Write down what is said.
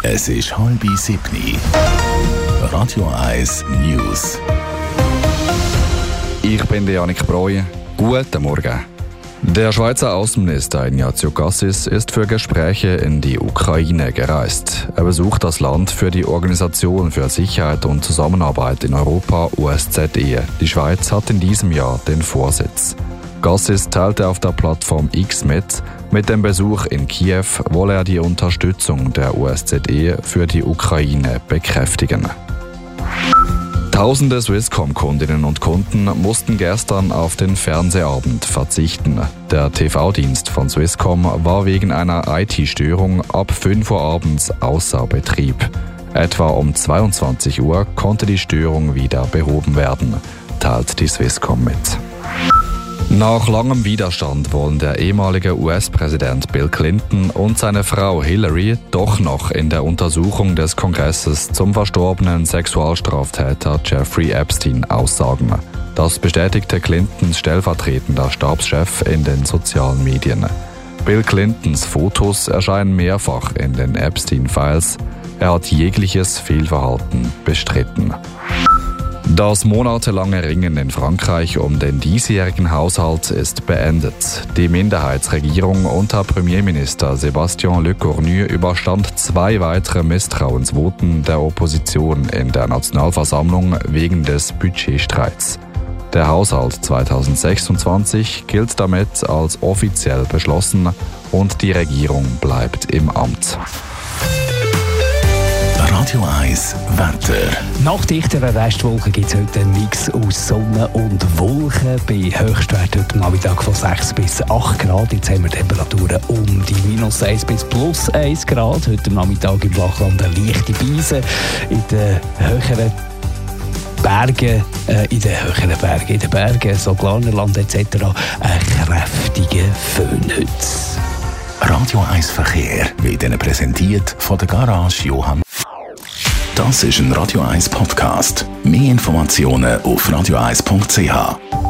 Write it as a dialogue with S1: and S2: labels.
S1: Es ist 6:30. Radio 1 News.
S2: Ich bin Janik Breu. Guten Morgen. Der Schweizer Außenminister Ignazio Cassis ist für Gespräche in die Ukraine gereist. Er besucht das Land für die Organisation für Sicherheit und Zusammenarbeit in Europa, OSZE. Die Schweiz hat in diesem Jahr den Vorsitz. Cassis teilte auf der Plattform X mit dem Besuch in Kiew wolle er die Unterstützung der OSZE für die Ukraine bekräftigen. Tausende Swisscom-Kundinnen und Kunden mussten gestern auf den Fernsehabend verzichten. Der TV-Dienst von Swisscom war wegen einer IT-Störung ab 5 Uhr abends außer Betrieb. Etwa um 22 Uhr konnte die Störung wieder behoben werden, teilt die Swisscom mit. Nach langem Widerstand wollen der ehemalige US-Präsident Bill Clinton und seine Frau Hillary doch noch in der Untersuchung des Kongresses zum verstorbenen Sexualstraftäter Jeffrey Epstein aussagen. Das bestätigte Clintons stellvertretender Stabschef in den sozialen Medien. Bill Clintons Fotos erscheinen mehrfach in den Epstein-Files. Er hat jegliches Fehlverhalten bestritten. Das monatelange Ringen in Frankreich um den diesjährigen Haushalt ist beendet. Die Minderheitsregierung unter Premierminister Sébastien Lecornu überstand 2 weitere Misstrauensvoten der Opposition in der Nationalversammlung wegen des Budgetstreits. Der Haushalt 2026 gilt damit als offiziell beschlossen und die Regierung bleibt im Amt.
S1: Radio 1 Wetter.
S3: Nach dichteren Restwolken gibt es heute einen Mix aus Sonne und Wolken. Bei Höchstwerten heute Nachmittag von 6 bis 8 Grad. Jetzt haben wir Temperaturen um die -1 bis +1 Grad. Heute Nachmittag im Flachland eine leichte Beise. In den höheren Bergen, in den Bergen, so Glarnerland etc. ein kräftiger Föhn heute.
S1: Radio 1 Verkehr wird Ihnen präsentiert von der Garage Johann. Das ist ein Radio 1 Podcast. Mehr Informationen auf radio1.ch.